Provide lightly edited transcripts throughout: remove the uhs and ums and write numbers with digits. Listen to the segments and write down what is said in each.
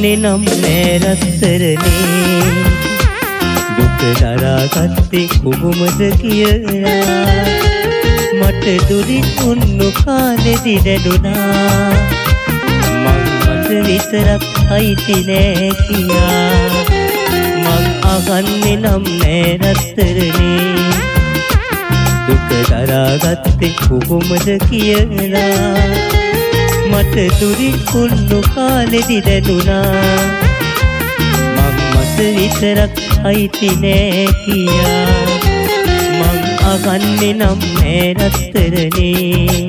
අහන්නේ නම් නෑ රත්තරනේ දුක දරාගත්තේ කොහොමද කියලා මට දුරින් උන්නු කාලෙදි දැනුණා මං මට විතරක් අයිති නෑ කියා මං අහන්නේ නම් නෑ රත්තරනේ දුක දරාගත්තේ කොහොමද කියලා මට දුරින් උන්නු කාලෙදි දැනුණා මං මට විතරක් අයිති නෑ කියා මං අහන්නේ නම් නෑ රත්තරනේ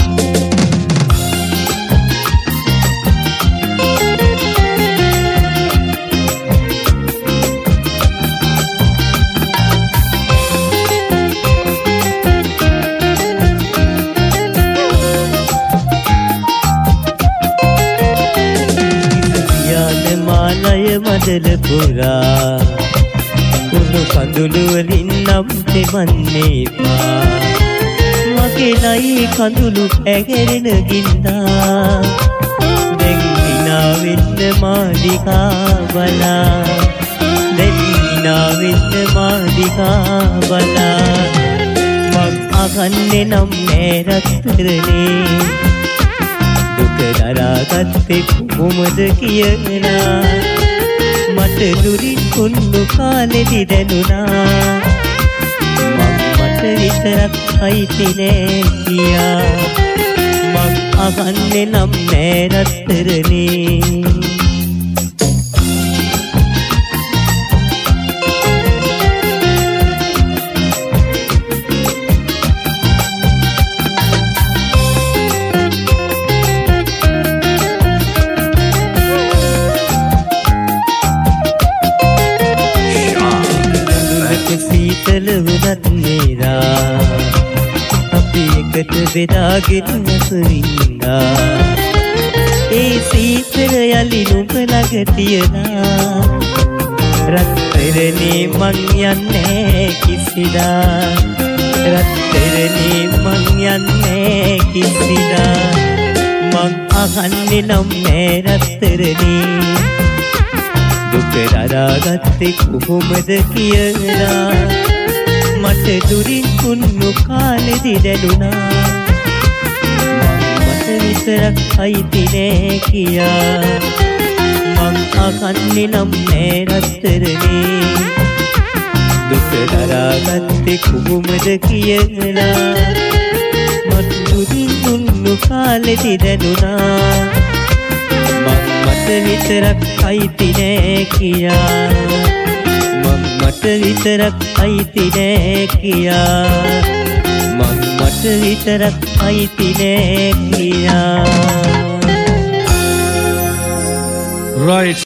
මදල පුරා කුණු කඳුළු වලින් නම් තෙමන්නේ පා මගේ ලයි කඳුළු ඇගැරෙන ගින්දා දැන් හිනා වෙන්න මාලිකා බලා දැන් හිනා වෙන්න මාලිකා බලා මං අහන්නේ නම් නෑ රත්තරනේ දුක දරාගත්තේ කොහොමද කියලා මට දුරින් උන්නු කාලෙදි දැනුණා මං මට විතරක් අයිති නෑ කියා මං අහන්නේ නම් නෑ රත්තරනේ සීතල වුණත් නේරා අපි එකට බෙදාගෙන වසරින්දා ඒ සීතල යලි නුඹ ළඟ තියලා රත්තරනේ මං යන්නේ කිසිදා රත්තරනේ මං යන්නේ කිසිදා මං අහන්නේ නම් නෑ රත්තරනේ දුක දරාගත්තේ කොහොමද කියලා මට දුරින් උන්නු කාලෙදි දැනුණා මට විතරක් අයිති නෑ කියා මං අහන්නේ නම් නෑ රත්තරනේ දුක දරාගත්තේ කොහොමද කියලා මට දුරින් උන්නු කාලෙදි දැනුණා මට විතරක් අයිති නෑ කියා මං මට විතරක් අයිති නෑ කියා මං මට විතරක් අයිති නෑ කියා Right